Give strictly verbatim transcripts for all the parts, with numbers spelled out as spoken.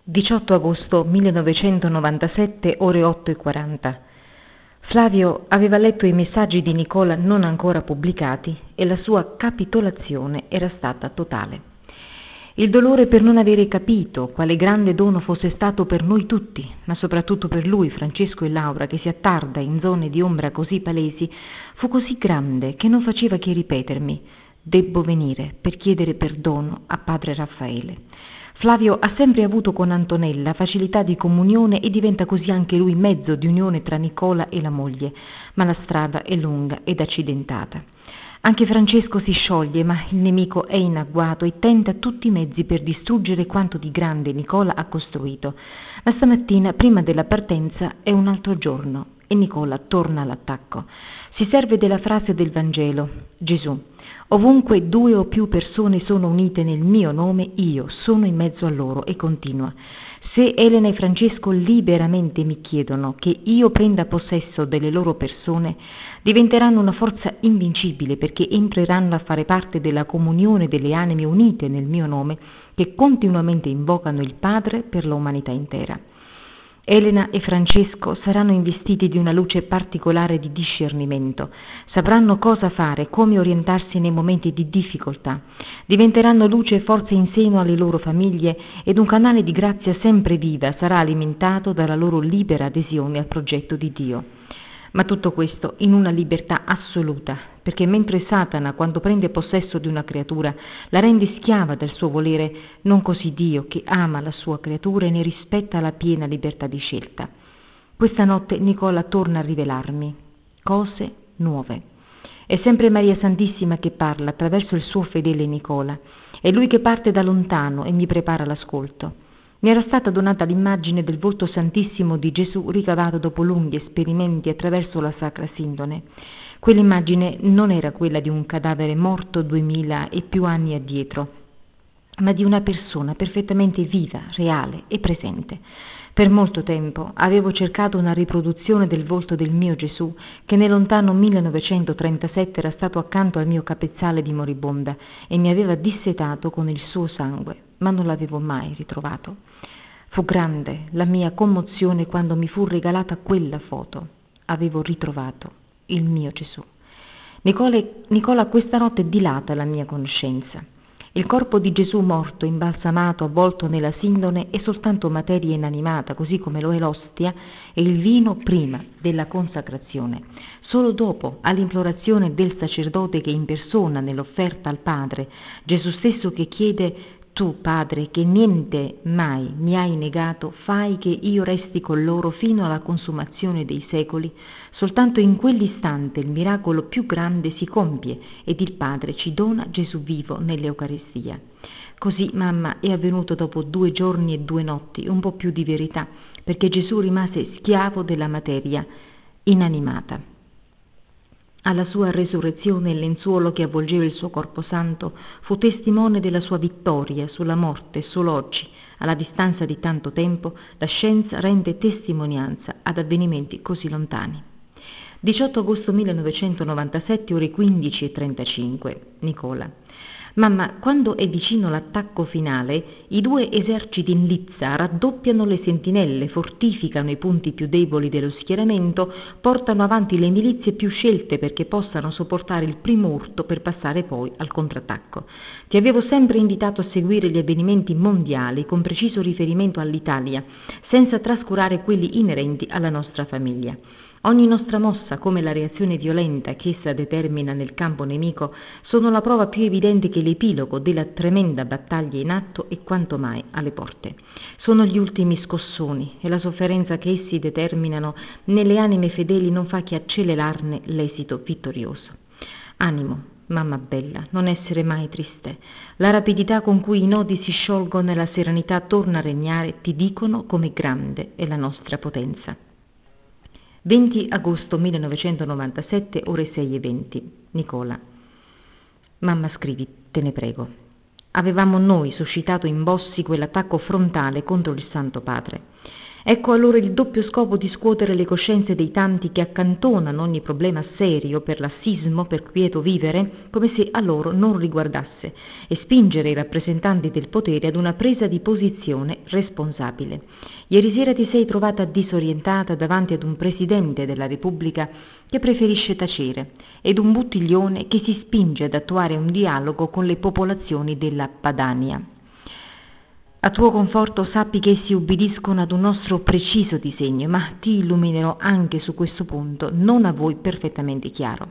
diciotto agosto millenovecentonovantasette, ore otto e quaranta. Flavio aveva letto i messaggi di Nicola non ancora pubblicati e la sua capitolazione era stata totale. Il dolore per non avere capito quale grande dono fosse stato per noi tutti, ma soprattutto per lui, Francesco e Laura, che si attarda in zone di ombra così palesi, fu così grande che non faceva che ripetermi: debbo venire per chiedere perdono a padre Raffaele. Flavio ha sempre avuto con Antonella facilità di comunione e diventa così anche lui mezzo di unione tra Nicola e la moglie, ma la strada è lunga ed accidentata. Anche Francesco si scioglie, ma il nemico è in agguato e tenta tutti i mezzi per distruggere quanto di grande Nicola ha costruito. Ma stamattina, prima della partenza, è un altro giorno e Nicola torna all'attacco. Si serve della frase del Vangelo: Gesù: ovunque due o più persone sono unite nel mio nome, io sono in mezzo a loro. E continua: se Elena e Francesco liberamente mi chiedono che io prenda possesso delle loro persone, diventeranno una forza invincibile, perché entreranno a fare parte della comunione delle anime unite nel mio nome, che continuamente invocano il Padre per l'umanità intera. Elena e Francesco saranno investiti di una luce particolare di discernimento, sapranno cosa fare, come orientarsi nei momenti di difficoltà, diventeranno luce e forza in seno alle loro famiglie ed un canale di grazia sempre viva sarà alimentato dalla loro libera adesione al progetto di Dio. Ma tutto questo in una libertà assoluta, perché mentre Satana, quando prende possesso di una creatura, la rende schiava del suo volere, non così Dio, che ama la sua creatura e ne rispetta la piena libertà di scelta. Questa notte Nicola torna a rivelarmi cose nuove. È sempre Maria Santissima che parla attraverso il suo fedele Nicola. È lui che parte da lontano e mi prepara l'ascolto. Mi era stata donata l'immagine del volto santissimo di Gesù ricavato dopo lunghi esperimenti attraverso la Sacra Sindone. Quell'immagine non era quella di un cadavere morto duemila e più anni addietro, ma di una persona perfettamente viva, reale e presente. Per molto tempo avevo cercato una riproduzione del volto del mio Gesù, che nel lontano millenovecentotrentasette era stato accanto al mio capezzale di moribonda e mi aveva dissetato con il suo sangue, ma non l'avevo mai ritrovato. Fu grande la mia commozione quando mi fu regalata quella foto. Avevo ritrovato il mio Gesù. Nicola, Nicola questa notte dilata la mia conoscenza. Il corpo di Gesù morto, imbalsamato, avvolto nella sindone, è soltanto materia inanimata, così come lo è l'ostia e il vino prima della consacrazione. Solo dopo, all'implorazione del sacerdote che impersona nell'offerta al Padre, Gesù stesso che chiede: tu, Padre, che niente mai mi hai negato, fai che io resti con loro fino alla consumazione dei secoli. Soltanto in quell'istante il miracolo più grande si compie ed il Padre ci dona Gesù vivo nell'Eucaristia. Così, mamma, è avvenuto dopo due giorni e due notti, un po' più di verità, perché Gesù rimase schiavo della materia inanimata. Alla sua resurrezione il lenzuolo che avvolgeva il suo corpo santo fu testimone della sua vittoria sulla morte. Solo oggi, alla distanza di tanto tempo, la scienza rende testimonianza ad avvenimenti così lontani. diciotto agosto millenovecentonovantasette, ore quindici e trentacinque. Nicola. Mamma, quando è vicino l'attacco finale, i due eserciti in lizza raddoppiano le sentinelle, fortificano i punti più deboli dello schieramento, portano avanti le milizie più scelte perché possano sopportare il primo urto per passare poi al contrattacco. Ti avevo sempre invitato a seguire gli avvenimenti mondiali con preciso riferimento all'Italia, senza trascurare quelli inerenti alla nostra famiglia. Ogni nostra mossa, come la reazione violenta che essa determina nel campo nemico, sono la prova più evidente che l'epilogo della tremenda battaglia in atto è quanto mai alle porte. Sono gli ultimi scossoni e la sofferenza che essi determinano nelle anime fedeli non fa che accelerarne l'esito vittorioso. Animo, mamma bella, non essere mai triste. La rapidità con cui i nodi si sciolgono e la serenità torna a regnare ti dicono come grande è la nostra potenza. venti agosto millenovecentonovantasette, ore sei e venti. Nicola. Mamma, scrivi, te ne prego. Avevamo noi suscitato in Bossi quell'attacco frontale contro il Santo Padre. Ecco allora il doppio scopo di scuotere le coscienze dei tanti che accantonano ogni problema serio per lassismo, per quieto vivere, come se a loro non riguardasse, e spingere i rappresentanti del potere ad una presa di posizione responsabile. Ieri sera ti sei trovata disorientata davanti ad un Presidente della Repubblica che preferisce tacere ed un buttiglione che si spinge ad attuare un dialogo con le popolazioni della Padania. A tuo conforto sappi che essi ubbidiscono ad un nostro preciso disegno, ma ti illuminerò anche su questo punto, non a voi perfettamente chiaro.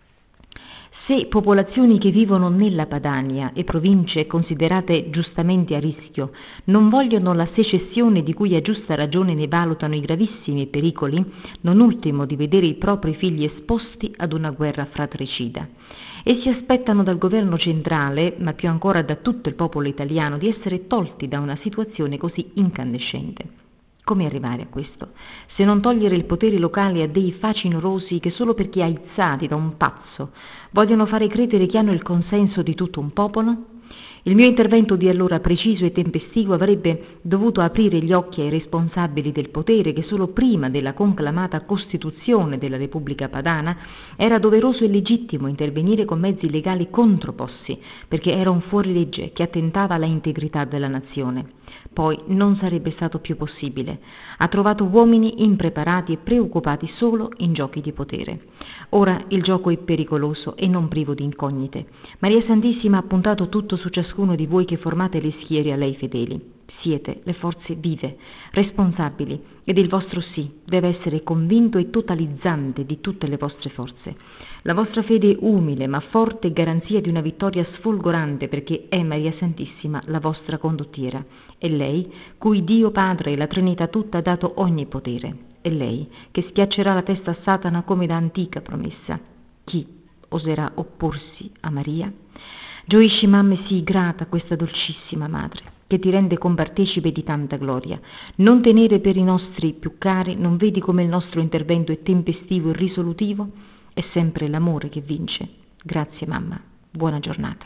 Se popolazioni che vivono nella Padania e province considerate giustamente a rischio non vogliono la secessione di cui a giusta ragione ne valutano i gravissimi pericoli, non ultimo di vedere i propri figli esposti ad una guerra fratricida, essi aspettano dal governo centrale, ma più ancora da tutto il popolo italiano, di essere tolti da una situazione così incandescente. Come arrivare a questo? Se non togliere il potere locale a dei facinorosi che solo perché aizzati da un pazzo vogliono fare credere che hanno il consenso di tutto un popolo? Il mio intervento di allora preciso e tempestivo avrebbe dovuto aprire gli occhi ai responsabili del potere che solo prima della conclamata Costituzione della Repubblica Padana era doveroso e legittimo intervenire con mezzi legali contropossi, perché era un fuorilegge che attentava alla integrità della nazione. Poi non sarebbe stato più possibile. Ha trovato uomini impreparati e preoccupati solo in giochi di potere. Ora il gioco è pericoloso e non privo di incognite. Maria Santissima ha puntato tutto su ciascuno di voi che formate le schiere a lei fedeli. Siete le forze vive, responsabili, ed il vostro sì deve essere convinto e totalizzante di tutte le vostre forze. La vostra fede umile ma forte è garanzia di una vittoria sfolgorante, perché è Maria Santissima la vostra condottiera. È lei cui Dio Padre e la Trinità tutta ha dato ogni potere. È lei che schiaccerà la testa a Satana come da antica promessa. Chi oserà opporsi a Maria? Gioisci, mamme, sii grata a questa dolcissima madre che ti rende compartecipe di tanta gloria. Non tenere per i nostri più cari, non vedi come il nostro intervento è tempestivo e risolutivo? È sempre l'amore che vince. Grazie mamma, buona giornata.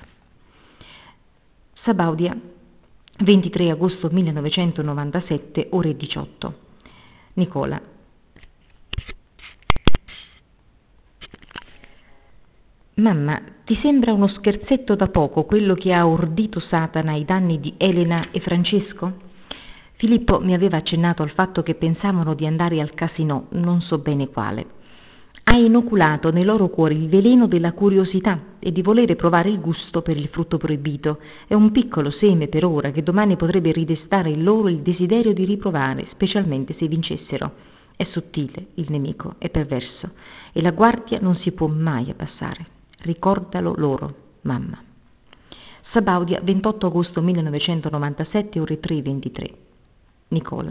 Sabaudia, ventitré agosto millenovecentonovantasette, ore diciotto. Nicola. Mamma, ti sembra uno scherzetto da poco quello che ha ordito Satana ai danni di Elena e Francesco? Filippo mi aveva accennato al fatto che pensavano di andare al casinò, non so bene quale. Ha inoculato nei loro cuori il veleno della curiosità e di volere provare il gusto per il frutto proibito. È un piccolo seme per ora che domani potrebbe ridestare in loro il desiderio di riprovare, specialmente se vincessero. È sottile il nemico, è perverso, e la guardia non si può mai abbassare. Ricordalo loro, mamma. Sabaudia, ventotto agosto millenovecentonovantasette, ore tre e ventitré. Nicola.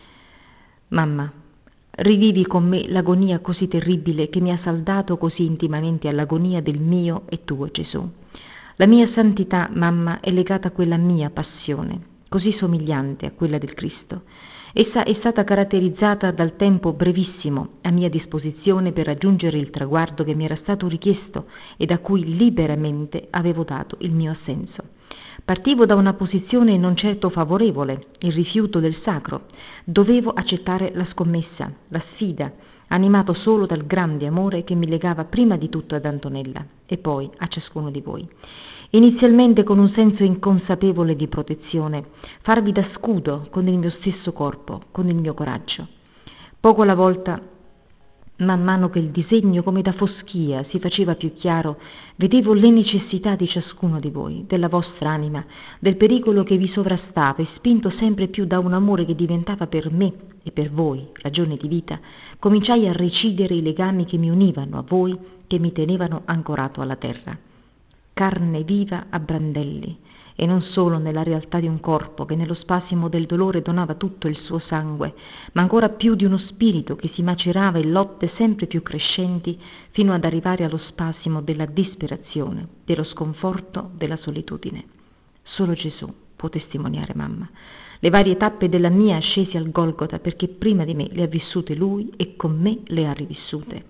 Mamma, rivivi con me l'agonia così terribile che mi ha saldato così intimamente all'agonia del mio e tuo Gesù. La mia santità, mamma, è legata a quella mia passione, così somigliante a quella del Cristo. Essa è stata caratterizzata dal tempo brevissimo a mia disposizione per raggiungere il traguardo che mi era stato richiesto e da cui liberamente avevo dato il mio assenso. Partivo da una posizione non certo favorevole, il rifiuto del sacro. Dovevo accettare la scommessa, la sfida, animato solo dal grande amore che mi legava prima di tutto ad Antonella e poi a ciascuno di voi. Inizialmente con un senso inconsapevole di protezione, farvi da scudo con il mio stesso corpo, con il mio coraggio. Poco alla volta, man mano che il disegno come da foschia si faceva più chiaro, vedevo le necessità di ciascuno di voi, della vostra anima, del pericolo che vi sovrastava e spinto sempre più da un amore che diventava per me e per voi ragione di vita, cominciai a recidere i legami che mi univano a voi, che mi tenevano ancorato alla terra. Carne viva a brandelli, e non solo nella realtà di un corpo che nello spasimo del dolore donava tutto il suo sangue, ma ancora più di uno spirito che si macerava in lotte sempre più crescenti fino ad arrivare allo spasimo della disperazione, dello sconforto, della solitudine. Solo Gesù può testimoniare, mamma, le varie tappe della mia ascesi al Golgota, perché prima di me le ha vissute Lui e con me le ha rivissute.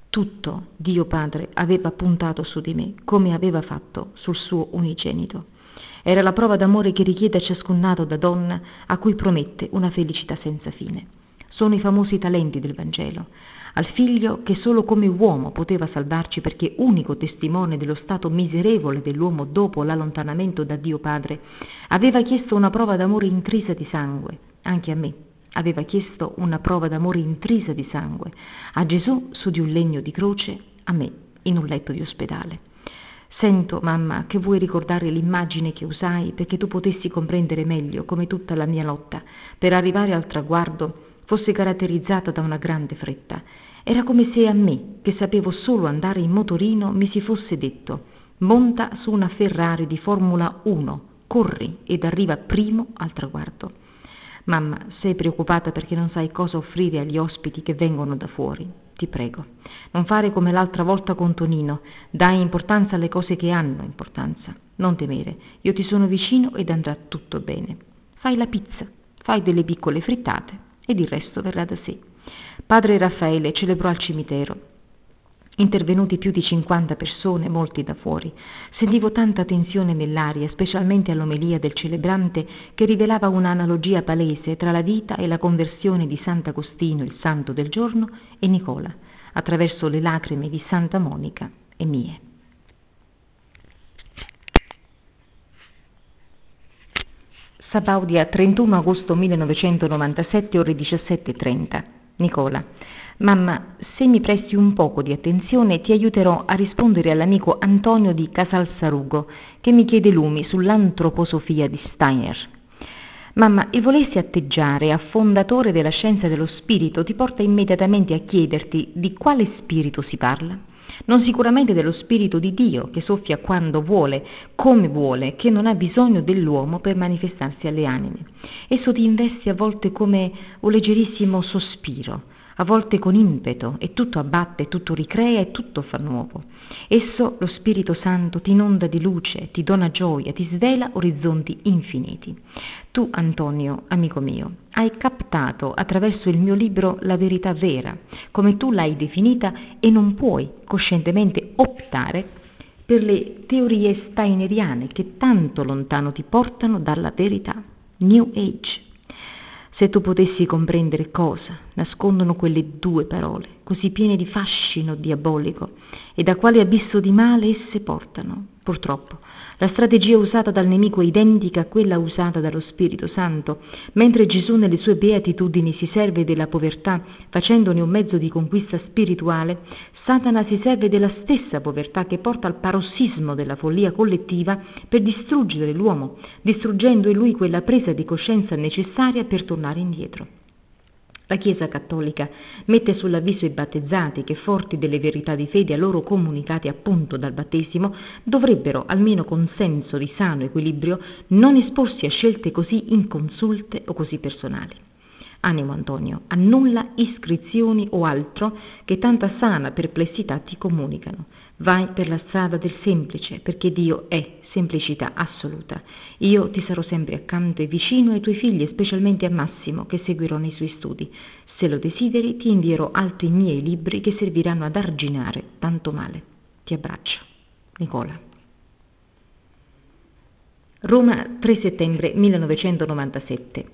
Tutto Dio Padre aveva puntato su di me, come aveva fatto sul suo unigenito. Era la prova d'amore che richiede a ciascun nato da donna, a cui promette una felicità senza fine. Sono i famosi talenti del Vangelo. Al figlio che solo come uomo poteva salvarci perché unico testimone dello stato miserevole dell'uomo dopo l'allontanamento da Dio Padre, aveva chiesto una prova d'amore intrisa di sangue, anche a me. Aveva chiesto una prova d'amore intrisa di sangue, a Gesù su di un legno di croce, a me in un letto di ospedale. Sento, mamma, che vuoi ricordare l'immagine che usai perché tu potessi comprendere meglio come tutta la mia lotta per arrivare al traguardo fosse caratterizzata da una grande fretta. Era come se a me, che sapevo solo andare in motorino, mi si fosse detto: monta su una Ferrari di Formula uno, corri ed arriva primo al traguardo. Mamma, sei preoccupata perché non sai cosa offrire agli ospiti che vengono da fuori. Ti prego, non fare come l'altra volta con Tonino, dai importanza alle cose che hanno importanza. Non temere, io ti sono vicino ed andrà tutto bene. Fai la pizza, fai delle piccole frittate ed il resto verrà da sé. Padre Raffaele celebrò al cimitero. Intervenuti più di cinquanta persone, molti da fuori. Sentivo tanta tensione nell'aria, specialmente all'omelia del celebrante, che rivelava un'analogia palese tra la vita e la conversione di Sant'Agostino, il santo del giorno, e Nicola, attraverso le lacrime di Santa Monica e mie. Sabaudia, trentuno agosto millenovecentonovantasette, ore diciassette e trenta. Nicola. Mamma, se mi presti un poco di attenzione ti aiuterò a rispondere all'amico Antonio di Casalsarugo che mi chiede lumi sull'antroposofia di Steiner. Mamma, il volersi atteggiare a fondatore della scienza dello spirito ti porta immediatamente a chiederti di quale spirito si parla. Non sicuramente dello spirito di Dio che soffia quando vuole, come vuole, che non ha bisogno dell'uomo per manifestarsi alle anime. Esso ti investe a volte come un leggerissimo sospiro, a volte con impeto, e tutto abbatte, tutto ricrea e tutto fa nuovo. Esso, lo Spirito Santo, ti inonda di luce, ti dona gioia, ti svela orizzonti infiniti. Tu, Antonio, amico mio, hai captato attraverso il mio libro la verità vera, come tu l'hai definita, e non puoi coscientemente optare per le teorie steineriane che tanto lontano ti portano dalla verità. New Age. Se tu potessi comprendere cosa nascondono quelle due parole, così piene di fascino diabolico, e da quale abisso di male esse portano. Purtroppo, la strategia usata dal nemico è identica a quella usata dallo Spirito Santo. Mentre Gesù nelle sue beatitudini si serve della povertà, facendone un mezzo di conquista spirituale, Satana si serve della stessa povertà che porta al parossismo della follia collettiva per distruggere l'uomo, distruggendo in lui quella presa di coscienza necessaria per tornare indietro. La Chiesa Cattolica mette sull'avviso i battezzati che, forti delle verità di fede a loro comunicate appunto dal battesimo, dovrebbero, almeno con senso di sano equilibrio, non esporsi a scelte così inconsulte o così personali. Animo Antonio, annulla iscrizioni o altro che tanta sana perplessità ti comunicano. Vai per la strada del semplice, perché Dio è semplicità assoluta. Io ti sarò sempre accanto e vicino ai tuoi figli, e specialmente a Massimo, che seguirò nei suoi studi. Se lo desideri, ti invierò altri miei libri che serviranno ad arginare tanto male. Ti abbraccio. Nicola. Roma, tre settembre millenovecentonovantasette.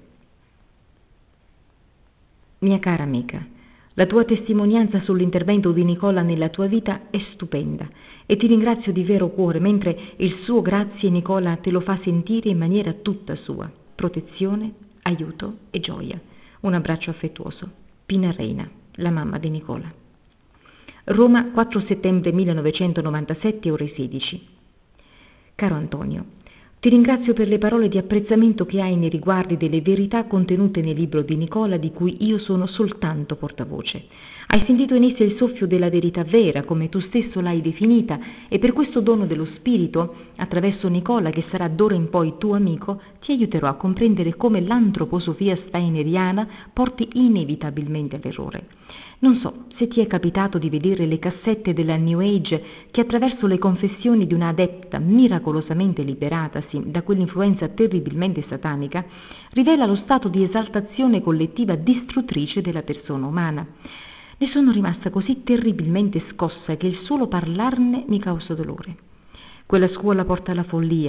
Mia cara amica, la tua testimonianza sull'intervento di Nicola nella tua vita è stupenda e ti ringrazio di vero cuore, mentre il suo grazie Nicola te lo fa sentire in maniera tutta sua. Protezione, aiuto e gioia. Un abbraccio affettuoso. Pina Reina, la mamma di Nicola. Roma, quattro settembre millenovecentonovantasette, ore sedici. Caro Antonio, ti ringrazio per le parole di apprezzamento che hai nei riguardi delle verità contenute nel libro di Nicola, di cui io sono soltanto portavoce. Hai sentito in esse il soffio della verità vera, come tu stesso l'hai definita, e per questo dono dello Spirito, attraverso Nicola, che sarà d'ora in poi tuo amico, ti aiuterò a comprendere come l'antroposofia steineriana porti inevitabilmente all'errore. Non so se ti è capitato di vedere le cassette della New Age che, attraverso le confessioni di una adepta miracolosamente liberatasi da quell'influenza terribilmente satanica, rivela lo stato di esaltazione collettiva distruttrice della persona umana. Ne sono rimasta così terribilmente scossa che il solo parlarne mi causa dolore. Quella scuola porta alla follia,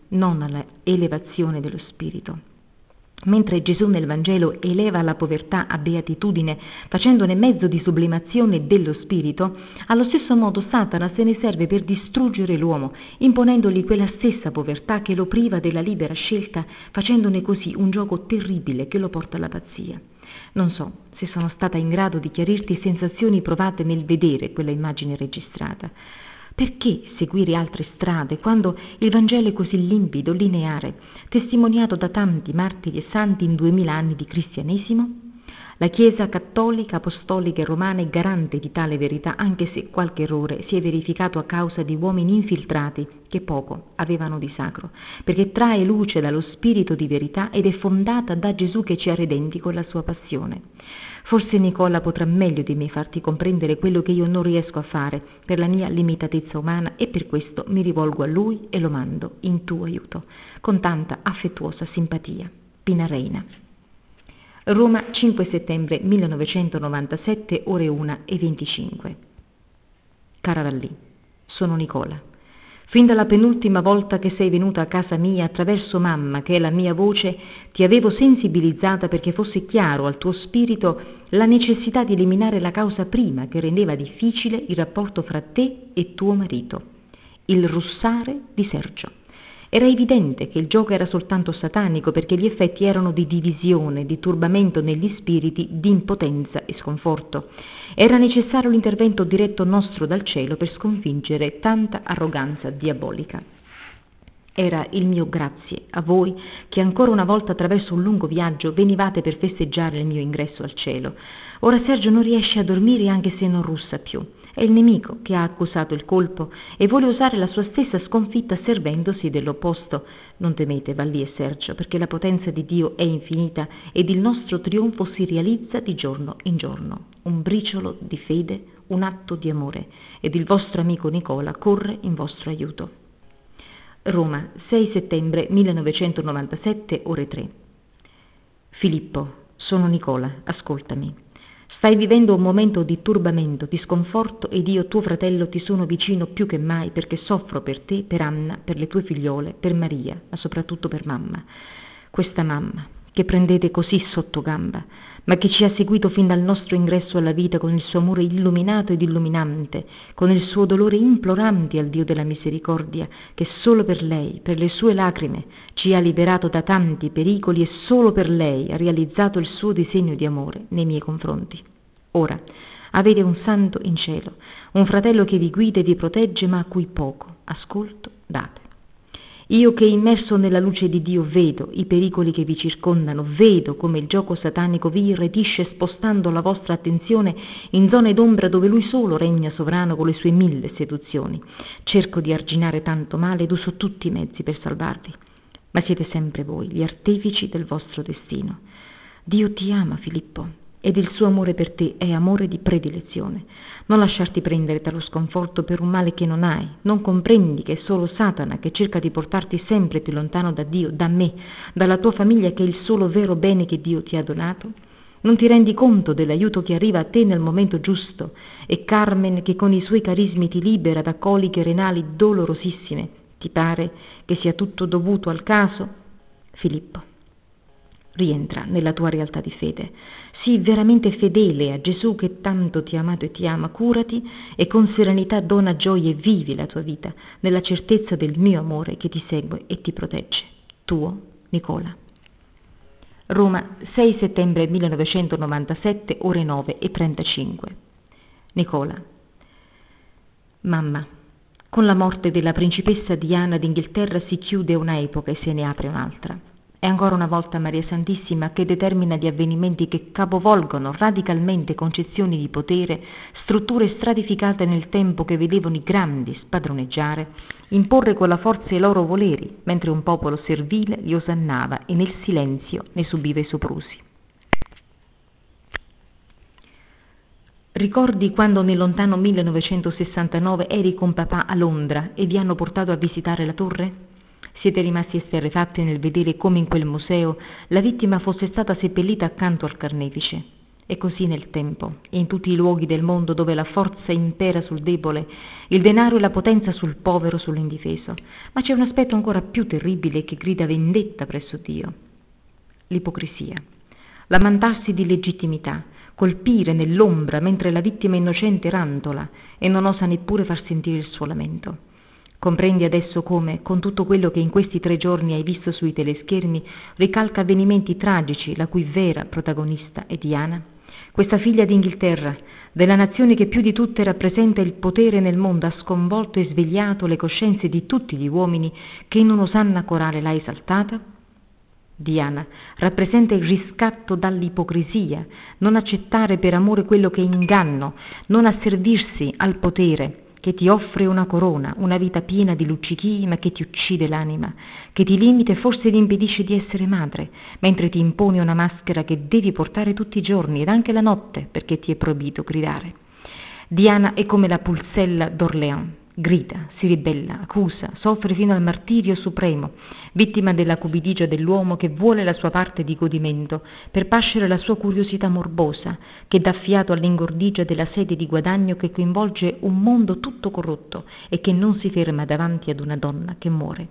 non alla elevazione dello spirito. Mentre Gesù nel Vangelo eleva la povertà a beatitudine, facendone mezzo di sublimazione dello spirito, allo stesso modo Satana se ne serve per distruggere l'uomo, imponendogli quella stessa povertà che lo priva della libera scelta, facendone così un gioco terribile che lo porta alla pazzia. Non so se sono stata in grado di chiarirti sensazioni provate nel vedere quella immagine registrata. Perché seguire altre strade quando il Vangelo è così limpido, lineare, testimoniato da tanti martiri e santi in duemila anni di cristianesimo? La Chiesa cattolica, apostolica e romana è garante di tale verità, anche se qualche errore si è verificato a causa di uomini infiltrati che poco avevano di sacro, perché trae luce dallo spirito di verità ed è fondata da Gesù che ci ha redenti con la sua passione. Forse Nicola potrà meglio di me farti comprendere quello che io non riesco a fare per la mia limitatezza umana e per questo mi rivolgo a lui e lo mando in tuo aiuto, con tanta affettuosa simpatia. Pina Reina. Roma, cinque settembre millenovecentonovantasette, ore una e venticinque. Cara Vallì, sono Nicola. Fin dalla penultima volta che sei venuta a casa mia attraverso mamma, che è la mia voce, ti avevo sensibilizzata perché fosse chiaro al tuo spirito la necessità di eliminare la causa prima che rendeva difficile il rapporto fra te e tuo marito, il russare di Sergio. Era evidente che il gioco era soltanto satanico perché gli effetti erano di divisione, di turbamento negli spiriti, di impotenza e sconforto. Era necessario l'intervento diretto nostro dal cielo per sconfiggere tanta arroganza diabolica. Era il mio grazie a voi che ancora una volta attraverso un lungo viaggio venivate per festeggiare il mio ingresso al cielo. Ora Sergio non riesce a dormire anche se non russa più. È il nemico che ha accusato il colpo e vuole usare la sua stessa sconfitta servendosi dell'opposto. Non temete, Vallì e Sergio, perché la potenza di Dio è infinita ed il nostro trionfo si realizza di giorno in giorno. Un briciolo di fede, un atto di amore, ed il vostro amico Nicola corre in vostro aiuto. Roma, sei settembre millenovecentonovantasette, ore tre. Filippo, sono Nicola, ascoltami. Stai vivendo un momento di turbamento, di sconforto ed io, tuo fratello, ti sono vicino più che mai perché soffro per te, per Anna, per le tue figliole, per Maria, ma soprattutto per mamma. Questa mamma che prendete così sotto gamba, ma che ci ha seguito fin dal nostro ingresso alla vita con il suo amore illuminato ed illuminante, con il suo dolore implorante al Dio della misericordia, che solo per lei, per le sue lacrime, ci ha liberato da tanti pericoli e solo per lei ha realizzato il suo disegno di amore nei miei confronti. Ora avete un santo in cielo, un fratello che vi guida e vi protegge, ma a cui poco ascolto date. Io che immerso nella luce di Dio vedo i pericoli che vi circondano, vedo come il gioco satanico vi irretisce spostando la vostra attenzione in zone d'ombra dove lui solo regna sovrano con le sue mille seduzioni. Cerco di arginare tanto male ed uso tutti i mezzi per salvarvi, ma siete sempre voi gli artefici del vostro destino. Dio ti ama, Filippo, ed il suo amore per te è amore di predilezione. Non lasciarti prendere dallo sconforto per un male che non hai. Non comprendi che è solo Satana che cerca di portarti sempre più lontano da Dio, da me, dalla tua famiglia che è il solo vero bene che Dio ti ha donato? Non ti rendi conto dell'aiuto che arriva a te nel momento giusto e Carmen che con i suoi carismi ti libera da coliche renali dolorosissime? Ti pare che sia tutto dovuto al caso? Filippo, rientra nella tua realtà di fede. Sii veramente fedele a Gesù che tanto ti ha amato e ti ama. Curati e con serenità dona gioia e vivi la tua vita nella certezza del mio amore che ti segue e ti protegge. Tuo Nicola. Roma, sei settembre millenovecentonovantasette, ore nove e trentacinque. Nicola. Mamma, con la morte della principessa Diana d'Inghilterra si chiude una epoca e se ne apre un'altra. È ancora una volta Maria Santissima che determina gli avvenimenti che capovolgono radicalmente concezioni di potere, strutture stratificate nel tempo che vedevano i grandi spadroneggiare, imporre con la forza i loro voleri, mentre un popolo servile li osannava e nel silenzio ne subiva i soprusi. Ricordi quando nel lontano millenovecentosessantanove eri con papà a Londra e vi hanno portato a visitare la torre? Siete rimasti esterrefatti nel vedere come in quel museo la vittima fosse stata seppellita accanto al carnefice. E così nel tempo, e in tutti i luoghi del mondo dove la forza impera sul debole, il denaro e la potenza sul povero, sull'indifeso. Ma c'è un aspetto ancora più terribile che grida vendetta presso Dio: l'ipocrisia, l'ammantarsi di legittimità, colpire nell'ombra mentre la vittima innocente rantola e non osa neppure far sentire il suo lamento. Comprendi adesso come, con tutto quello che in questi tre giorni hai visto sui teleschermi, ricalca avvenimenti tragici la cui vera protagonista è Diana? Questa figlia d'Inghilterra, della nazione che più di tutte rappresenta il potere nel mondo, ha sconvolto e svegliato le coscienze di tutti gli uomini che in un'osanna corale l'ha esaltata? Diana rappresenta il riscatto dall'ipocrisia, non accettare per amore quello che è inganno, non asservirsi al potere che ti offre una corona, una vita piena di luccichii ma che ti uccide l'anima, che ti limita e forse ti impedisce di essere madre, mentre ti impone una maschera che devi portare tutti i giorni ed anche la notte perché ti è proibito gridare. Diana è come la Pulcella d'Orléans, grida, si ribella, accusa, soffre fino al martirio supremo, vittima della cupidigia dell'uomo che vuole la sua parte di godimento per pascere la sua curiosità morbosa, che dà fiato all'ingordigia della sete di guadagno che coinvolge un mondo tutto corrotto e che non si ferma davanti ad una donna che muore.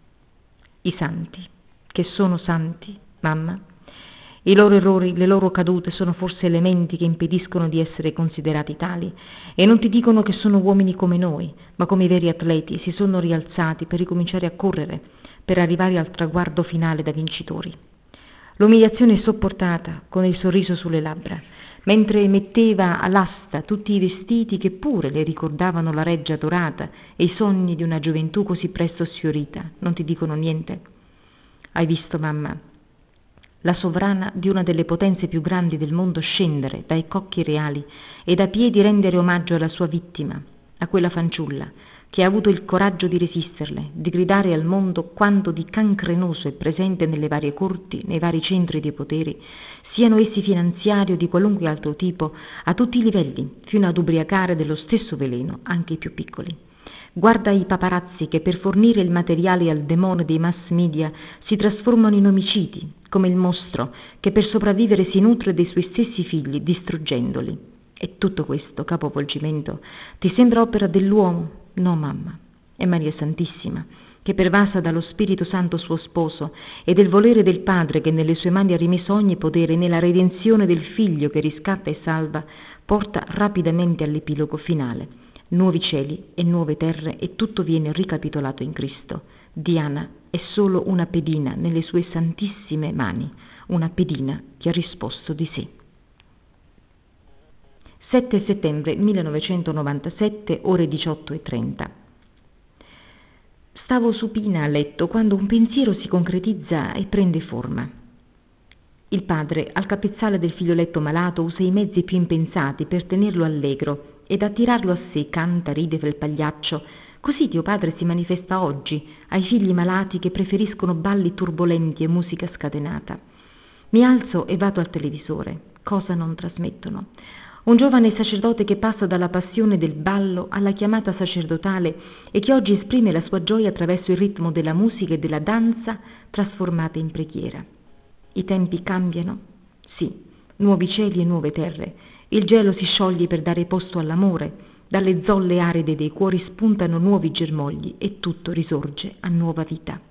I santi, che sono santi, mamma? I loro errori, le loro cadute sono forse elementi che impediscono di essere considerati tali, e non ti dicono che sono uomini come noi, ma come veri atleti si sono rialzati per ricominciare a correre, per arrivare al traguardo finale da vincitori. L'umiliazione è sopportata con il sorriso sulle labbra, mentre metteva all'asta tutti i vestiti che pure le ricordavano la reggia dorata e i sogni di una gioventù così presto sfiorita. Non ti dicono niente? Hai visto, mamma, la sovrana di una delle potenze più grandi del mondo scendere dai cocchi reali e da piedi rendere omaggio alla sua vittima, a quella fanciulla che ha avuto il coraggio di resisterle, di gridare al mondo quanto di cancrenoso è presente nelle varie corti, nei vari centri dei poteri, siano essi finanziari o di qualunque altro tipo, a tutti i livelli, fino ad ubriacare dello stesso veleno anche i più piccoli. Guarda i paparazzi che per fornire il materiale al demone dei mass media si trasformano in omicidi, come il mostro che per sopravvivere si nutre dei suoi stessi figli, distruggendoli. E tutto questo capovolgimento ti sembra opera dell'uomo? No, mamma, è Maria Santissima, che pervasa dallo Spirito Santo suo sposo e del volere del Padre che nelle sue mani ha rimesso ogni potere nella redenzione del Figlio che riscatta e salva, porta rapidamente all'epilogo finale. Nuovi cieli e nuove terre e tutto viene ricapitolato in Cristo. Diana è solo una pedina nelle sue santissime mani, una pedina che ha risposto di sé. sette settembre millenovecentonovantasette, ore diciotto e trenta. Stavo supina a letto quando un pensiero si concretizza e prende forma. Il padre, al capezzale del figlioletto malato, usa i mezzi più impensati per tenerlo allegro ed attirarlo a sé, canta, ride fra il pagliaccio. Così Dio Padre si manifesta oggi ai figli malati che preferiscono balli turbolenti e musica scatenata. Mi alzo e vado al televisore. Cosa non trasmettono? Un giovane sacerdote che passa dalla passione del ballo alla chiamata sacerdotale e che oggi esprime la sua gioia attraverso il ritmo della musica e della danza trasformate in preghiera. I tempi cambiano? Sì, nuovi cieli e nuove terre. Il gelo si scioglie per dare posto all'amore, dalle zolle aride dei cuori spuntano nuovi germogli e tutto risorge a nuova vita.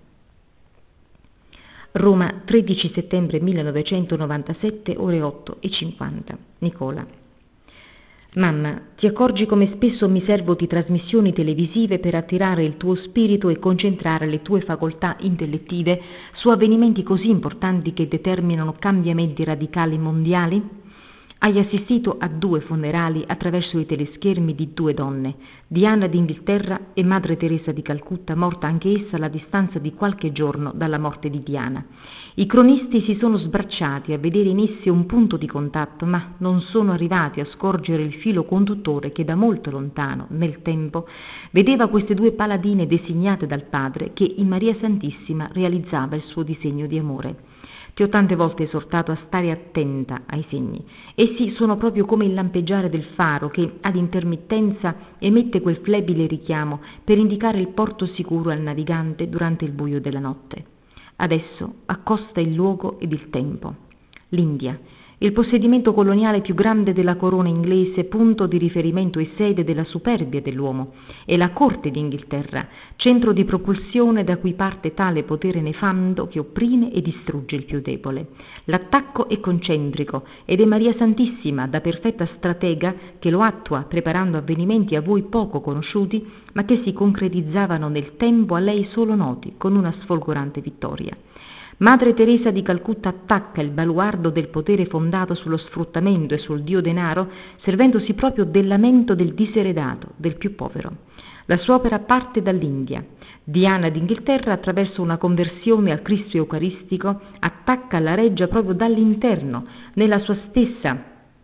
Roma, tredici settembre millenovecentonovantasette, ore otto e cinquanta. Nicola. Mamma, ti accorgi come spesso mi servo di trasmissioni televisive per attirare il tuo spirito e concentrare le tue facoltà intellettive su avvenimenti così importanti che determinano cambiamenti radicali mondiali? Hai assistito a due funerali attraverso i teleschermi di due donne, Diana d'Inghilterra e Madre Teresa di Calcutta, morta anche essa alla distanza di qualche giorno dalla morte di Diana. I cronisti si sono sbracciati a vedere in esse un punto di contatto, ma non sono arrivati a scorgere il filo conduttore che da molto lontano, nel tempo, vedeva queste due paladine designate dal Padre che in Maria Santissima realizzava il suo disegno di amore. Ti ho tante volte esortato a stare attenta ai segni. Essi sono proprio come il lampeggiare del faro che ad intermittenza emette quel flebile richiamo per indicare il porto sicuro al navigante durante il buio della notte. Adesso accosta il luogo ed il tempo. L'India, il possedimento coloniale più grande della corona inglese, punto di riferimento e sede della superbia dell'uomo, e la corte d'Inghilterra, centro di propulsione da cui parte tale potere nefando che opprime e distrugge il più debole. L'attacco è concentrico ed è Maria Santissima, da perfetta stratega, che lo attua preparando avvenimenti a voi poco conosciuti, ma che si concretizzavano nel tempo a lei solo noti, con una sfolgorante vittoria. Madre Teresa di Calcutta attacca il baluardo del potere fondato sullo sfruttamento e sul dio denaro, servendosi proprio del lamento del diseredato, del più povero. La sua opera parte dall'India. Diana d'Inghilterra, attraverso una conversione al Cristo eucaristico, attacca la reggia proprio dall'interno, nella sua stessa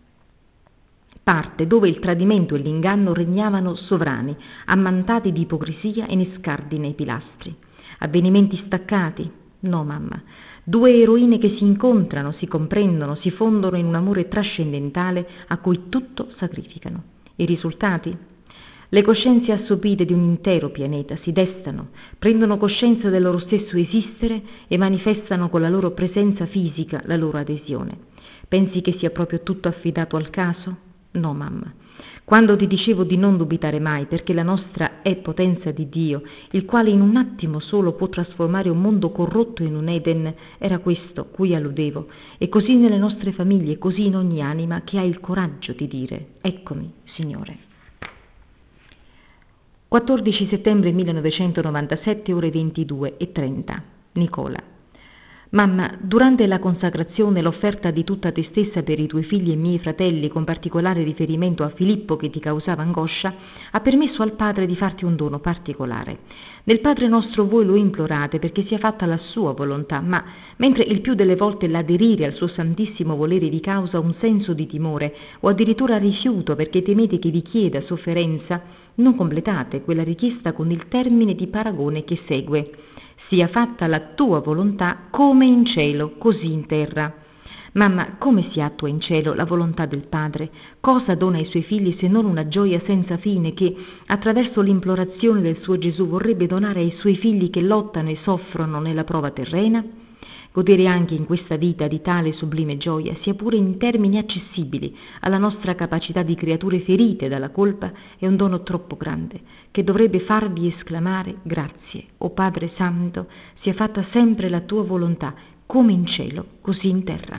parte dove il tradimento e l'inganno regnavano sovrani, ammantati di ipocrisia e nescardi nei pilastri. Avvenimenti staccati? No, mamma. Due eroine che si incontrano, si comprendono, si fondono in un amore trascendentale a cui tutto sacrificano. I risultati? Le coscienze assopite di un intero pianeta si destano, prendono coscienza del loro stesso esistere e manifestano con la loro presenza fisica la loro adesione. Pensi che sia proprio tutto affidato al caso? No, mamma. Quando ti dicevo di non dubitare mai, perché la nostra è potenza di Dio, il quale in un attimo solo può trasformare un mondo corrotto in un Eden, era questo cui alludevo, e così nelle nostre famiglie, così in ogni anima che ha il coraggio di dire: eccomi, Signore. quattordici settembre millenovecentonovantasette, ore ventidue e trenta. Nicola. Mamma, durante la consacrazione l'offerta di tutta te stessa per i tuoi figli e miei fratelli, con particolare riferimento a Filippo che ti causava angoscia, ha permesso al Padre di farti un dono particolare. Nel Padre nostro voi lo implorate perché sia fatta la sua volontà, ma mentre il più delle volte l'aderire al suo santissimo volere vi causa un senso di timore o addirittura rifiuto perché temete che vi chieda sofferenza, non completate quella richiesta con il termine di paragone che segue: sia fatta la tua volontà come in cielo, così in terra. Mamma, come si attua in cielo la volontà del Padre? Cosa dona ai suoi figli se non una gioia senza fine che, attraverso l'implorazione del suo Gesù, vorrebbe donare ai suoi figli che lottano e soffrono nella prova terrena? Godere anche in questa vita di tale sublime gioia, sia pure in termini accessibili alla nostra capacità di creature ferite dalla colpa, è un dono troppo grande, che dovrebbe farvi esclamare: grazie, o Padre Santo, sia fatta sempre la tua volontà, come in cielo, così in terra.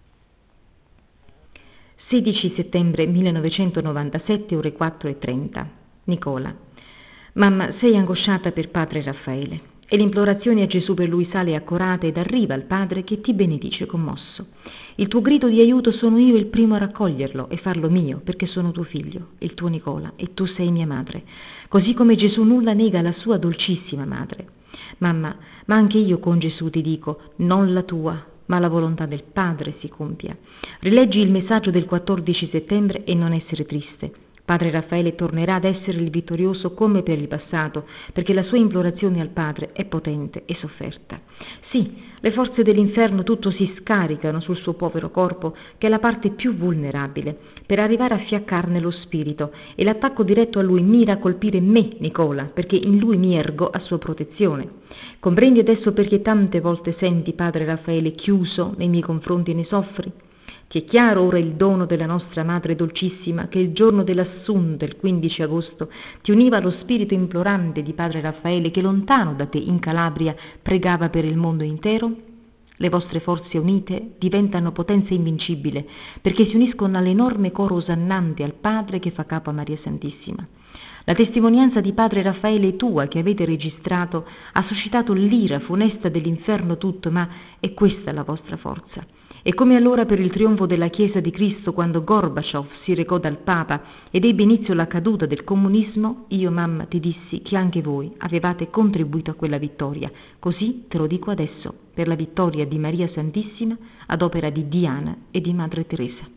sedici settembre millenovecentonovantasette, ore quattro e trenta. Nicola. Mamma, sei angosciata per padre Raffaele e l'implorazione a Gesù per lui sale accorata ed arriva al Padre che ti benedice commosso. Il tuo grido di aiuto sono io il primo a raccoglierlo e farlo mio, perché sono tuo figlio, il tuo Nicola, e tu sei mia madre, così come Gesù nulla nega alla sua dolcissima madre. Mamma, ma anche io con Gesù ti dico: non la tua, ma la volontà del Padre si compia. Rileggi il messaggio del quattordici settembre e non essere triste. Padre Raffaele tornerà ad essere il vittorioso come per il passato, perché la sua implorazione al Padre è potente e sofferta. Sì, le forze dell'inferno tutto si scaricano sul suo povero corpo, che è la parte più vulnerabile, per arrivare a fiaccarne lo spirito, e l'attacco diretto a lui mira a colpire me, Nicola, perché in lui mi ergo a sua protezione. Comprendi adesso perché tante volte senti Padre Raffaele chiuso nei miei confronti e ne soffri? Ti è chiaro ora il dono della nostra Madre Dolcissima, che il giorno dell'Assunta, il quindici agosto, ti univa allo spirito implorante di Padre Raffaele che lontano da te in Calabria pregava per il mondo intero? Le vostre forze unite diventano potenza invincibile, perché si uniscono all'enorme coro osannante al Padre che fa capo a Maria Santissima. La testimonianza di Padre Raffaele tua che avete registrato ha suscitato l'ira funesta dell'inferno tutto, ma è questa la vostra forza. E come allora per il trionfo della Chiesa di Cristo quando Gorbaciov si recò dal Papa ed ebbe inizio la caduta del comunismo, io mamma ti dissi che anche voi avevate contribuito a quella vittoria, così te lo dico adesso, per la vittoria di Maria Santissima ad opera di Diana e di Madre Teresa.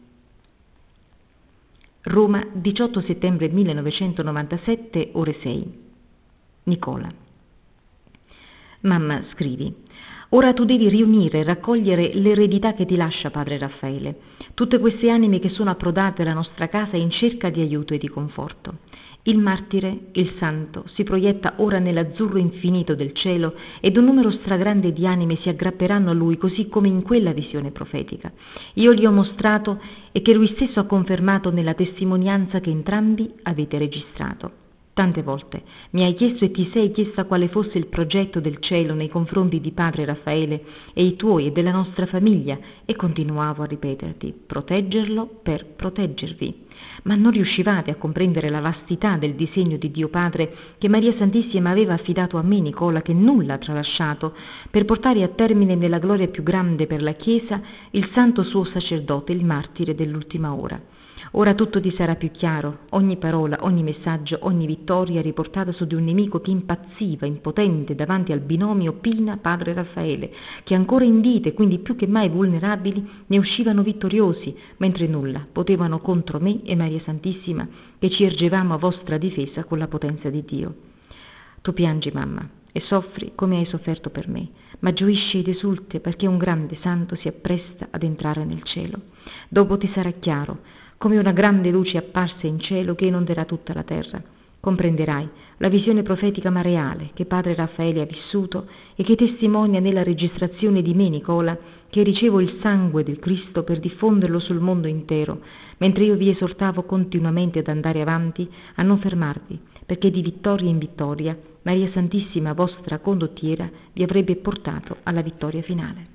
Roma, diciotto settembre millenovecentonovantasette, ore sei. Nicola. Mamma, scrivi. Ora tu devi riunire e raccogliere l'eredità che ti lascia padre Raffaele, tutte queste anime che sono approdate alla nostra casa in cerca di aiuto e di conforto. Il martire, il santo, si proietta ora nell'azzurro infinito del cielo ed un numero stragrande di anime si aggrapperanno a lui così come in quella visione profetica. Io gli ho mostrato e che lui stesso ha confermato nella testimonianza che entrambi avete registrato. Tante volte mi hai chiesto e ti sei chiesta quale fosse il progetto del cielo nei confronti di padre Raffaele e i tuoi e della nostra famiglia e continuavo a ripeterti, proteggerlo per proteggervi. Ma non riuscivate a comprendere la vastità del disegno di Dio Padre che Maria Santissima aveva affidato a me, Nicola, che nulla ha tralasciato, per portare a termine nella gloria più grande per la Chiesa il santo suo sacerdote, il martire dell'ultima ora. Ora tutto ti sarà più chiaro, ogni parola, ogni messaggio, ogni vittoria riportata su di un nemico che impazziva, impotente, davanti al binomio Pina-padre Raffaele, che ancora indite e quindi più che mai vulnerabili ne uscivano vittoriosi, mentre nulla potevano contro me e Maria Santissima, che ci ergevamo a vostra difesa con la potenza di Dio. Tu piangi, mamma, e soffri come hai sofferto per me, ma gioisci ed esulti perché un grande santo si appresta ad entrare nel cielo. Dopo ti sarà chiaro, come una grande luce apparsa in cielo che inonderà tutta la terra. Comprenderai la visione profetica ma reale che padre Raffaele ha vissuto e che testimonia nella registrazione di me, Nicola, che ricevo il sangue del Cristo per diffonderlo sul mondo intero, mentre io vi esortavo continuamente ad andare avanti, a non fermarvi, perché di vittoria in vittoria Maria Santissima, vostra condottiera, vi avrebbe portato alla vittoria finale.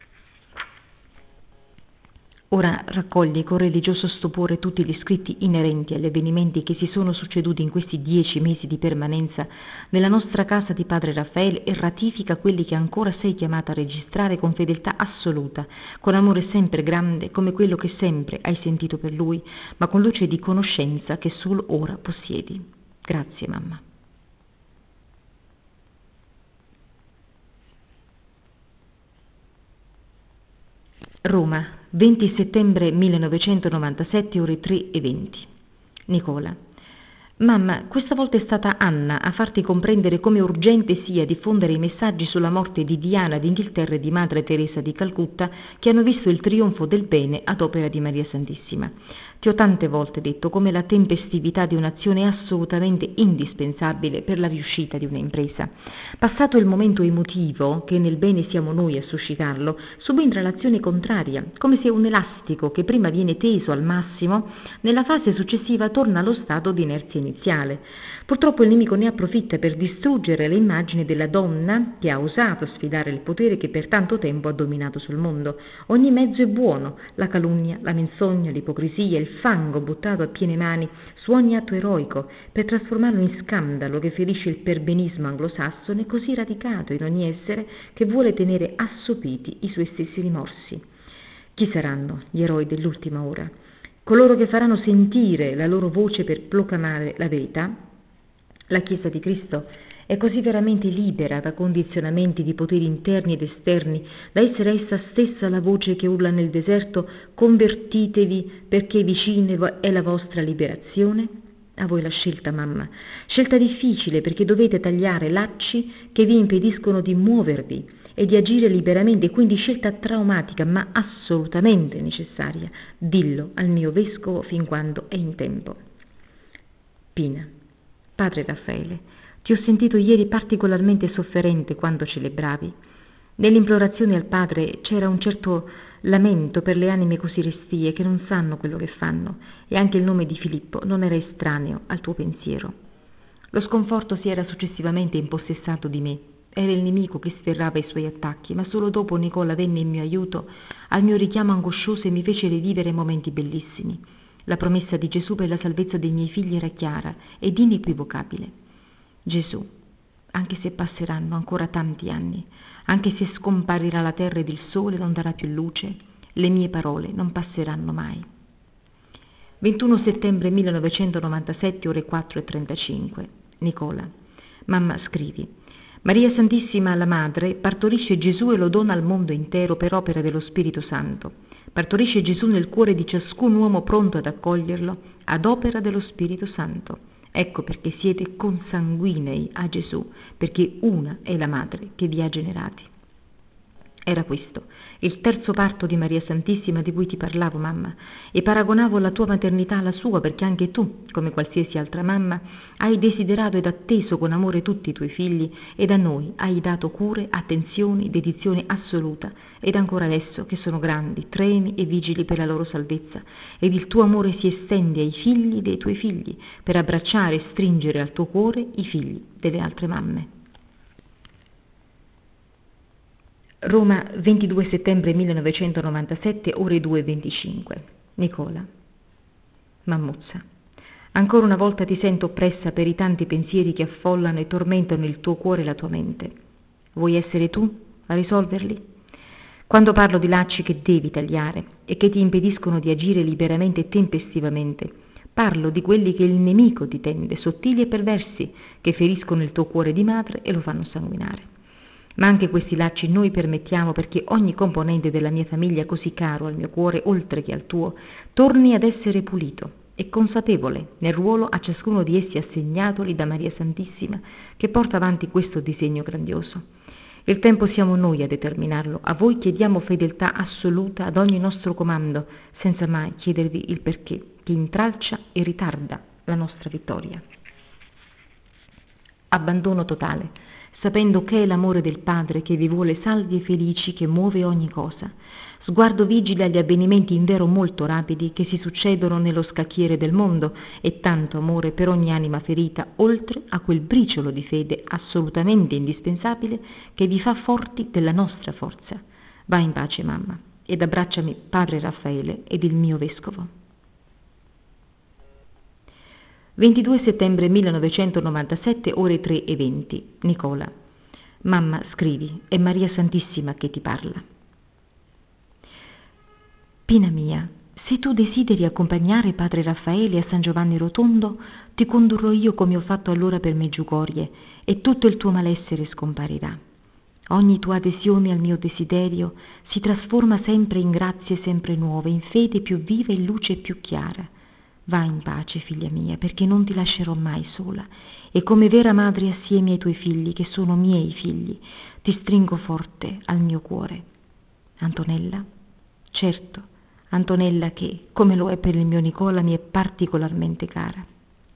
Ora raccoglie con religioso stupore tutti gli scritti inerenti agli avvenimenti che si sono succeduti in questi dieci mesi di permanenza nella nostra casa di padre Raffaele e ratifica quelli che ancora sei chiamata a registrare con fedeltà assoluta, con amore sempre grande come quello che sempre hai sentito per lui, ma con luce di conoscenza che solo ora possiedi. Grazie, mamma. Roma, venti settembre millenovecentonovantasette, ore tre e venti. Nicola. Mamma, questa volta è stata Anna a farti comprendere come urgente sia diffondere i messaggi sulla morte di Diana d'Inghilterra e di Madre Teresa di Calcutta che hanno visto il trionfo del bene ad opera di Maria Santissima. Ti ho tante volte detto come la tempestività di un'azione è assolutamente indispensabile per la riuscita di un'impresa. Passato il momento emotivo, che nel bene siamo noi a suscitarlo, subentra l'azione contraria, come se un elastico che prima viene teso al massimo, nella fase successiva torna allo stato di inerzia iniziale. Purtroppo il nemico ne approfitta per distruggere le immagini della donna che ha osato sfidare il potere che per tanto tempo ha dominato sul mondo. Ogni mezzo è buono, la calunnia, la menzogna, l'ipocrisia, il fango buttato a piene mani su ogni atto eroico per trasformarlo in scandalo che ferisce il perbenismo anglosassone così radicato in ogni essere che vuole tenere assopiti i suoi stessi rimorsi. Chi saranno gli eroi dell'ultima ora? Coloro che faranno sentire la loro voce per proclamare la verità? La Chiesa di Cristo è così veramente libera da condizionamenti di poteri interni ed esterni, da essere essa stessa la voce che urla nel deserto: convertitevi perché vicina è la vostra liberazione? A voi la scelta, mamma, scelta difficile perché dovete tagliare lacci che vi impediscono di muovervi e di agire liberamente, quindi scelta traumatica ma assolutamente necessaria. Dillo al mio vescovo fin quando è in tempo. Pina. Padre Raffaele, ti ho sentito ieri particolarmente sofferente quando celebravi. Nell'implorazione al Padre c'era un certo lamento per le anime così restie che non sanno quello che fanno, e anche il nome di Filippo non era estraneo al tuo pensiero. Lo sconforto si era successivamente impossessato di me. Era il nemico che sferrava i suoi attacchi, ma solo dopo Nicola venne in mio aiuto, al mio richiamo angoscioso, e mi fece rivivere momenti bellissimi. La promessa di Gesù per la salvezza dei miei figli era chiara ed inequivocabile. Gesù, anche se passeranno ancora tanti anni, anche se scomparirà la terra ed il sole non darà più luce, le mie parole non passeranno mai. ventuno settembre millenovecentonovantasette, ore quattro e trentacinque. Nicola. Mamma, scrivi. Maria Santissima, la Madre, partorisce Gesù e lo dona al mondo intero per opera dello Spirito Santo. Partorisce Gesù nel cuore di ciascun uomo pronto ad accoglierlo, ad opera dello Spirito Santo. Ecco perché siete consanguinei a Gesù, perché una è la madre che vi ha generati. Era questo, il terzo parto di Maria Santissima di cui ti parlavo, mamma, e paragonavo la tua maternità alla sua, perché anche tu, come qualsiasi altra mamma, hai desiderato ed atteso con amore tutti i tuoi figli, ed a noi hai dato cure, attenzioni, dedizione assoluta, ed ancora adesso, che sono grandi, tremi e vigili per la loro salvezza, ed il tuo amore si estende ai figli dei tuoi figli, per abbracciare e stringere al tuo cuore i figli delle altre mamme. Roma, ventidue settembre millenovecentonovantasette, ore due e venticinque. Nicola. Mammuzza, ancora una volta ti sento oppressa per i tanti pensieri che affollano e tormentano il tuo cuore e la tua mente. Vuoi essere tu a risolverli? Quando parlo di lacci che devi tagliare e che ti impediscono di agire liberamente e tempestivamente, parlo di quelli che il nemico ti tende, sottili e perversi, che feriscono il tuo cuore di madre e lo fanno sanguinare. Ma anche questi lacci noi permettiamo perché ogni componente della mia famiglia così caro al mio cuore, oltre che al tuo, torni ad essere pulito e consapevole nel ruolo a ciascuno di essi assegnatoli da Maria Santissima, che porta avanti questo disegno grandioso. Il tempo siamo noi a determinarlo, a voi chiediamo fedeltà assoluta ad ogni nostro comando, senza mai chiedervi il perché, che intralcia e ritarda la nostra vittoria. Abbandono totale, sapendo che è l'amore del Padre che vi vuole salvi e felici, che muove ogni cosa. Sguardo vigile agli avvenimenti invero molto rapidi che si succedono nello scacchiere del mondo, e tanto amore per ogni anima ferita, oltre a quel briciolo di fede assolutamente indispensabile che vi fa forti della nostra forza. Vai in pace, mamma, ed abbracciami padre Raffaele ed il mio vescovo. ventidue settembre millenovecentonovantasette, ore tre e venti. Nicola. Mamma, scrivi, è Maria Santissima che ti parla. Pina mia, se tu desideri accompagnare padre Raffaele a San Giovanni Rotondo, ti condurrò io come ho fatto allora per Meggiugorie, e tutto il tuo malessere scomparirà. Ogni tua adesione al mio desiderio si trasforma sempre in grazie sempre nuove, in fede più viva e luce più chiara. Vai in pace, figlia mia, perché non ti lascerò mai sola, e come vera madre assieme ai tuoi figli, che sono miei figli, ti stringo forte al mio cuore. Antonella? Certo, Antonella che, come lo è per il mio Nicola, mi è particolarmente cara.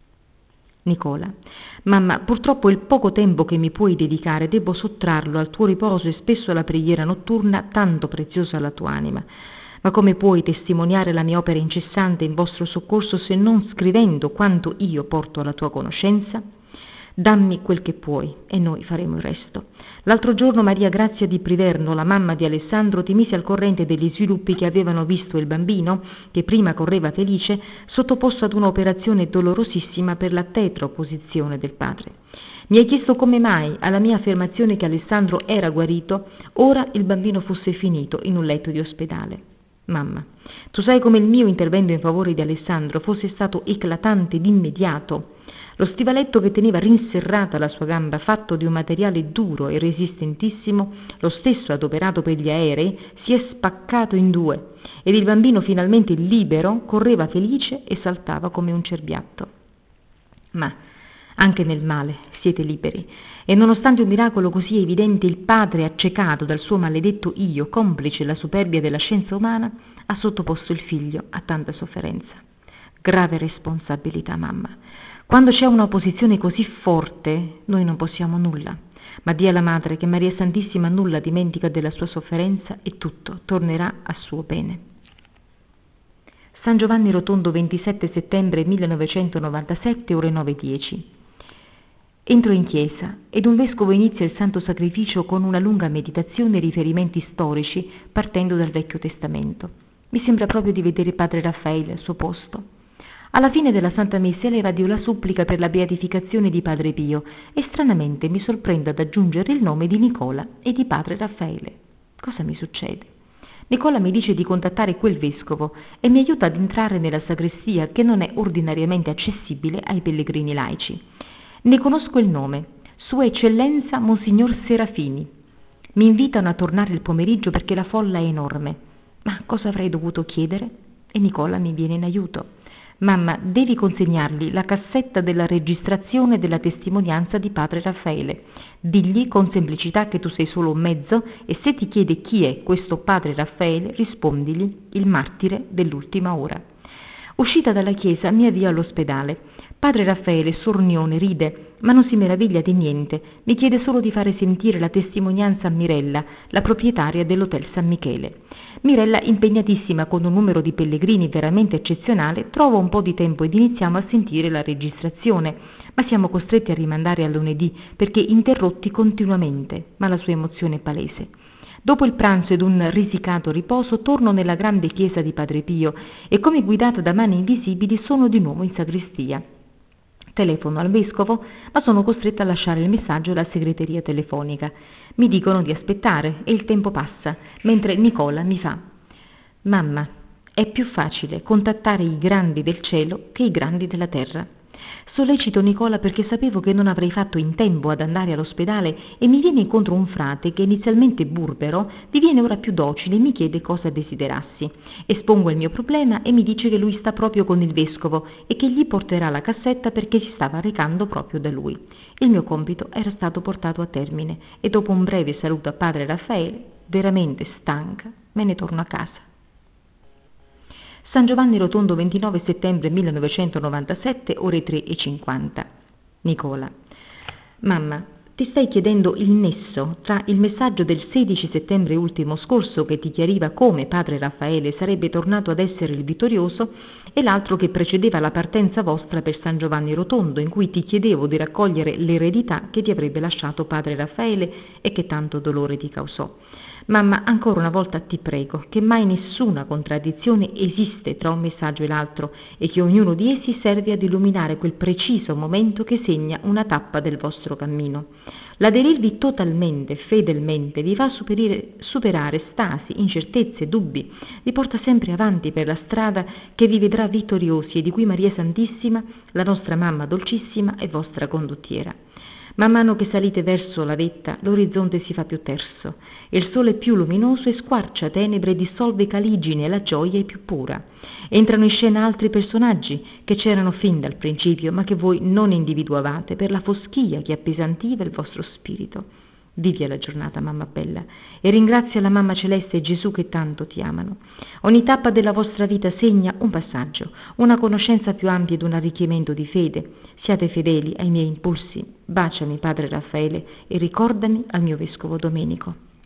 Nicola, mamma, purtroppo il poco tempo che mi puoi dedicare debbo sottrarlo al tuo riposo e spesso alla preghiera notturna tanto preziosa alla tua anima. Ma come puoi testimoniare la mia opera incessante in vostro soccorso se non scrivendo quanto io porto alla tua conoscenza? Dammi quel che puoi e noi faremo il resto. L'altro giorno Maria Grazia di Priverno, la mamma di Alessandro, ti mise al corrente degli sviluppi che avevano visto il bambino, che prima correva felice, sottoposto ad un'operazione dolorosissima per la tetra opposizione del padre. Mi hai chiesto come mai, alla mia affermazione che Alessandro era guarito, ora il bambino fosse finito in un letto di ospedale. Mamma, tu sai come il mio intervento in favore di Alessandro fosse stato eclatante d'immediato. Lo stivaletto che teneva rinserrata la sua gamba, fatto di un materiale duro e resistentissimo, lo stesso adoperato per gli aerei, si è spaccato in due, ed il bambino, finalmente libero, correva felice e saltava come un cerbiatto. Ma anche nel male siete liberi, e nonostante un miracolo così evidente, il padre, accecato dal suo maledetto io, complice la superbia della scienza umana, ha sottoposto il figlio a tanta sofferenza. Grave responsabilità, mamma. Quando c'è un'opposizione così forte, noi non possiamo nulla, ma di alla madre che Maria Santissima nulla dimentica della sua sofferenza e tutto tornerà a suo bene. San Giovanni Rotondo, ventisette settembre millenovecentonovantasette, ore nove e dieci. Entro in chiesa ed un vescovo inizia il santo sacrificio con una lunga meditazione e riferimenti storici partendo dal Vecchio Testamento. Mi sembra proprio di vedere padre Raffaele al suo posto. Alla fine della Santa Messa eleva Dio la supplica per la beatificazione di padre Pio e stranamente mi sorprende ad aggiungere il nome di Nicola e di padre Raffaele. Cosa mi succede? Nicola mi dice di contattare quel vescovo e mi aiuta ad entrare nella sagrestia, che non è ordinariamente accessibile ai pellegrini laici. Ne conosco il nome, Sua Eccellenza Monsignor Serafini. Mi invitano a tornare il pomeriggio perché la folla è enorme. Ma cosa avrei dovuto chiedere? E Nicola mi viene in aiuto. Mamma, devi consegnargli la cassetta della registrazione della testimonianza di padre Raffaele. Digli con semplicità che tu sei solo un mezzo e se ti chiede chi è questo padre Raffaele, rispondigli il martire dell'ultima ora. Uscita dalla chiesa mi avvio all'ospedale. Padre Raffaele, sornione, ride, ma non si meraviglia di niente, mi chiede solo di fare sentire la testimonianza a Mirella, la proprietaria dell'Hotel San Michele. Mirella, impegnatissima con un numero di pellegrini veramente eccezionale, trova un po' di tempo ed iniziamo a sentire la registrazione, ma siamo costretti a rimandare a lunedì perché interrotti continuamente, ma la sua emozione è palese. Dopo il pranzo ed un risicato riposo torno nella grande chiesa di Padre Pio e come guidata da mani invisibili sono di nuovo in sagrestia. Telefono al vescovo, ma sono costretta a lasciare il messaggio alla segreteria telefonica. Mi dicono di aspettare e il tempo passa, mentre Nicola mi fa: «Mamma, è più facile contattare i grandi del cielo che i grandi della terra». Sollecito Nicola perché sapevo che non avrei fatto in tempo ad andare all'ospedale e mi viene incontro un frate che inizialmente burbero diviene ora più docile e mi chiede cosa desiderassi. Espongo il mio problema e mi dice che lui sta proprio con il vescovo e che gli porterà la cassetta perché si stava recando proprio da lui. Il mio compito era stato portato a termine e dopo un breve saluto a padre Raffaele, veramente stanca, me ne torno a casa. San Giovanni Rotondo, ventinove settembre millenovecentonovantasette, ore tre e cinquanta. Nicola. Mamma, ti stai chiedendo il nesso tra il messaggio del sedici settembre ultimo scorso che ti chiariva come padre Raffaele sarebbe tornato ad essere il vittorioso e l'altro che precedeva la partenza vostra per San Giovanni Rotondo, in cui ti chiedevo di raccogliere l'eredità che ti avrebbe lasciato padre Raffaele e che tanto dolore ti causò. Mamma, ancora una volta ti prego che mai nessuna contraddizione esiste tra un messaggio e l'altro e che ognuno di essi serve ad illuminare quel preciso momento che segna una tappa del vostro cammino. L'aderirvi totalmente e fedelmente vi fa superire, superare stasi, incertezze, dubbi, vi porta sempre avanti per la strada che vi vedrà vittoriosi e di cui Maria Santissima, la nostra mamma dolcissima, è vostra condottiera. Man mano che salite verso la vetta, l'orizzonte si fa più terso, il sole è più luminoso e squarcia tenebre e dissolve caligine e la gioia è più pura. Entrano in scena altri personaggi che c'erano fin dal principio, ma che voi non individuavate per la foschia che appesantiva il vostro spirito. Vivi la giornata, mamma bella, e ringrazia la mamma celeste e Gesù che tanto ti amano. Ogni tappa della vostra vita segna un passaggio, una conoscenza più ampia ed un arricchimento di fede. Siate fedeli ai miei impulsi. Baciami, padre Raffaele, e ricordami al mio vescovo Domenico.